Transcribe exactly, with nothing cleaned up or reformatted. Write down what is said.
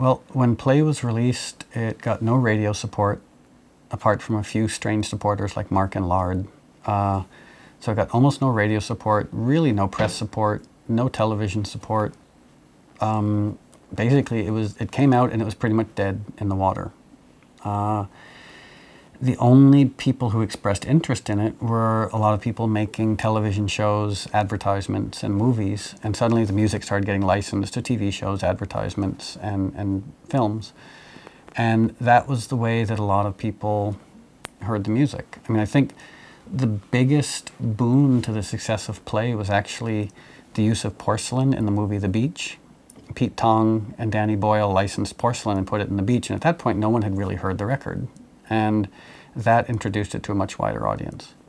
Well, when Play was released, it got no radio support, apart from a few strange supporters like Mark and Lard. Uh, so it got almost no radio support, really no press support, no television support. Um, basically, it was it came out and it was pretty much dead in the water. Uh, the only people who expressed interest in it were a lot of people making television shows, advertisements, and movies. And suddenly the music started getting licensed to T V shows, advertisements, and, and films. And that was the way that a lot of people heard the music. I mean, I think the biggest boon to the success of Play was actually the use of porcelain in the movie The Beach. Pete Tong and Danny Boyle licensed porcelain and put it in The Beach, and at that point no one had really heard the record. And that introduced it to a much wider audience.